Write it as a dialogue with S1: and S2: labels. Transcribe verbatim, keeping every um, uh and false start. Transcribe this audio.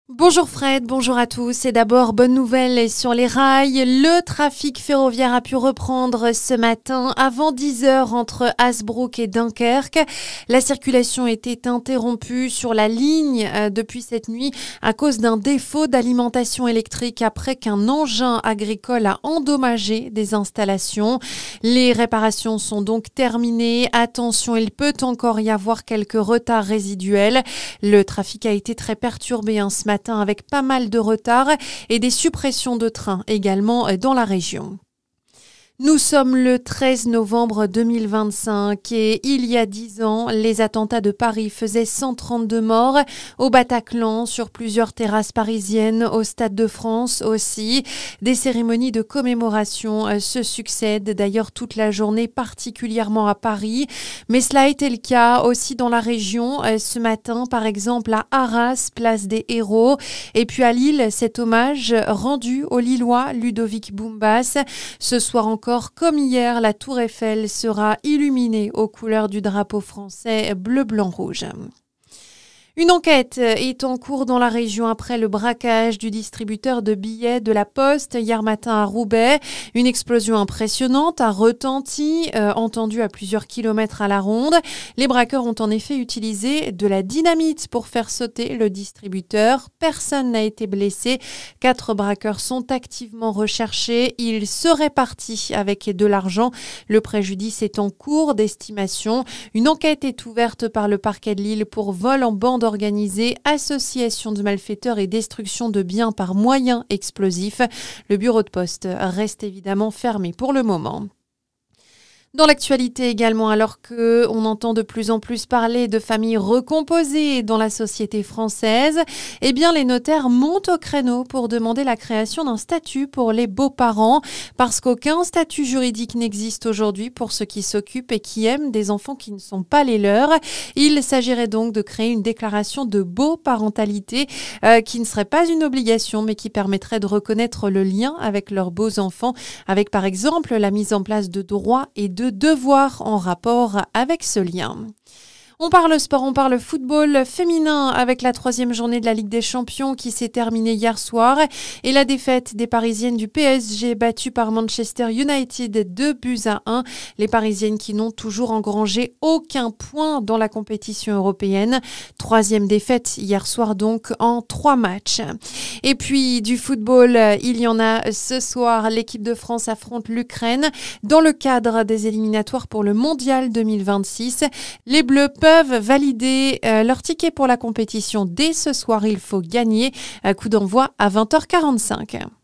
S1: Bonjour Fred, bonjour à tous. Et d'abord, bonne nouvelle sur les rails. Le trafic ferroviaire a pu reprendre ce matin avant dix heures entre Hazebrouck et Dunkerque. La circulation était interrompue sur la ligne euh, depuis cette nuit à cause d'un défaut d'alimentation électrique après qu'un engin agricole a endommagé des installations. Les réparations sont donc terminées. Attention, il peut encore y avoir quelques retards résiduels. Le trafic a été très perturbé hein, ce matin avec pas mal de retard et des suppressions de trains également dans la région. Nous sommes le treize novembre deux mille vingt-cinq et il y a dix ans, les attentats de Paris faisaient cent trente-deux morts au Bataclan, sur plusieurs terrasses parisiennes, au Stade de France aussi. Des cérémonies de commémoration se succèdent d'ailleurs toute la journée, particulièrement à Paris. Mais cela a été le cas aussi dans la région. Ce matin, par exemple, à Arras, place des Héros. Et puis à Lille, cet hommage rendu au Lillois Ludovic Boumbas. Ce soir encore, comme hier, la Tour Eiffel sera illuminée aux couleurs du drapeau français bleu, blanc, rouge. Une enquête est en cours dans la région après le braquage du distributeur de billets de la Poste hier matin à Roubaix. Une explosion impressionnante a retenti, euh, entendue à plusieurs kilomètres à la ronde. Les braqueurs ont en effet utilisé de la dynamite pour faire sauter le distributeur. Personne n'a été blessé. Quatre braqueurs sont activement recherchés. Ils seraient partis avec de l'argent. Le préjudice est en cours d'estimation. Une enquête est ouverte par le parquet de Lille pour vol en bande organisée, association de malfaiteurs et destruction de biens par moyens explosifs. Le bureau de poste reste évidemment fermé pour le moment. Dans l'actualité également, alors qu'on entend de plus en plus parler de familles recomposées dans la société française, eh bien les notaires montent au créneau pour demander la création d'un statut pour les beaux-parents, parce qu'aucun statut juridique n'existe aujourd'hui pour ceux qui s'occupent et qui aiment des enfants qui ne sont pas les leurs. Il s'agirait donc de créer une déclaration de beau-parentalité euh, qui ne serait pas une obligation, mais qui permettrait de reconnaître le lien avec leurs beaux-enfants, avec par exemple la mise en place de droits et de de devoirs en rapport avec ce lien. On parle sport, on parle football féminin avec la troisième journée de la Ligue des Champions qui s'est terminée hier soir et la défaite des Parisiennes du P S G battue par Manchester United deux buts à un. Les Parisiennes qui n'ont toujours engrangé aucun point dans la compétition européenne. Troisième défaite hier soir donc en trois matchs. Et puis du football, il y en a ce soir. L'équipe de France affronte l'Ukraine dans le cadre des éliminatoires pour le Mondial deux mille vingt-six. Les Bleus peuvent peuvent valider euh, leur ticket pour la compétition dès ce soir. Il faut gagner. Euh, coup d'envoi à vingt heures quarante-cinq.